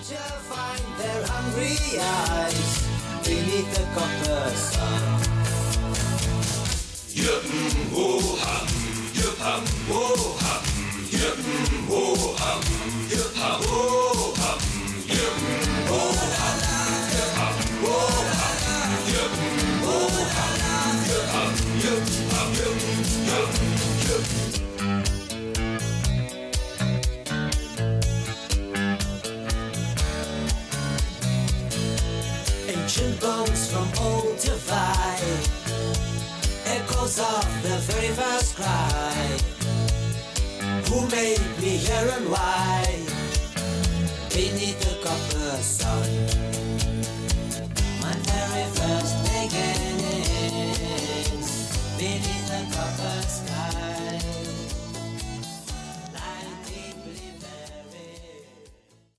shall find their hungry eyes beneath the copper sun. Yip-hoo-hum, yip-hum, woo-hum, yip-hoo-hum, yip-hum, woo-hum, yip-hoo-hum, yip-hum, woo-hum, yip-hoo-hum, yip-hum, yip-hum, yip-hum, yip. Ancient bones from old divide, echoes of the very first cry. Who made me here and why? Beneath the copper sun, my very first beginnings. Beneath the copper sky.